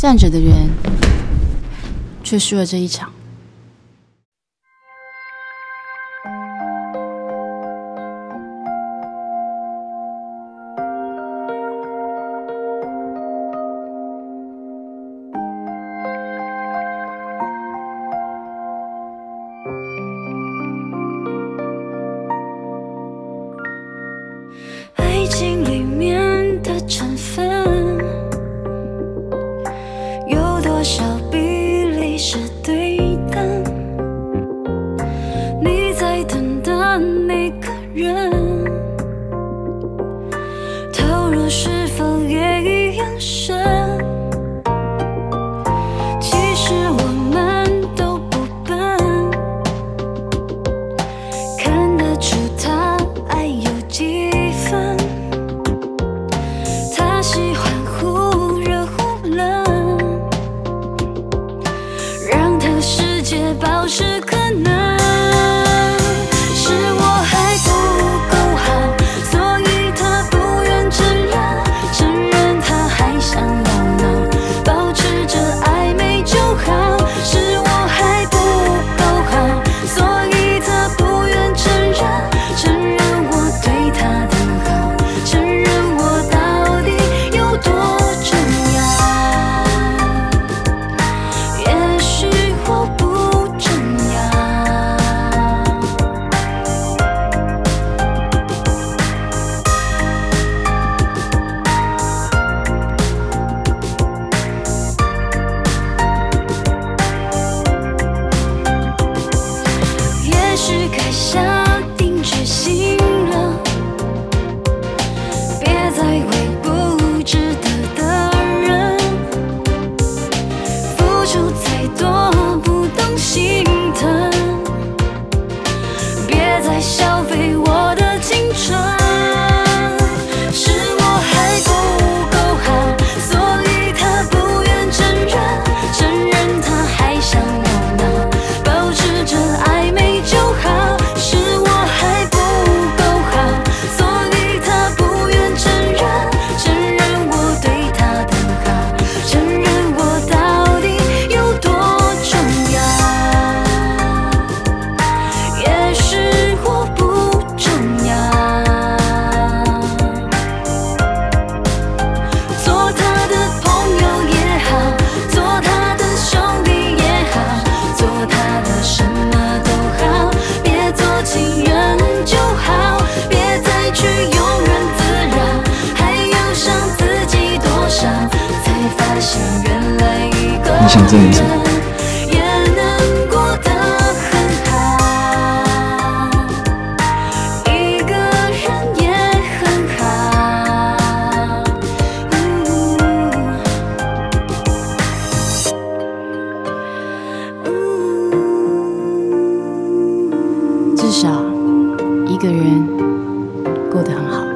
站着的人却输了这一场。 爱情里面的成分，有多少比例是对的？你在等的那个人，投入是否也一样深？其实我们都不笨，看得出他爱有几分。他喜欢忽热忽冷，让他世界保持可能。是我还不够好，所以他不愿承认他还想要闹，保持着暧昧就好。是我还不够好，所以他不愿承认我对他的好，承认我到底有多重要。也许我不重要。也许该下定决心了，别再为不值得的人付出太多，不懂心疼，别再消费我的青春。是我还不够好，所以他不愿承认他还想要闹，保持着暧昧就好。是我还不够好，所以他不愿承认我对他的好，承认我到底有多重要。也许我不重要。做他的朋友也好，做他的兄弟也好，做他的什么都好，别做情人就好，别再去庸人自扰，还要想自己多少，才发现原来一个你想证明什么？ 人也能过得很好，一个人也很好。 至少一个人过得很好。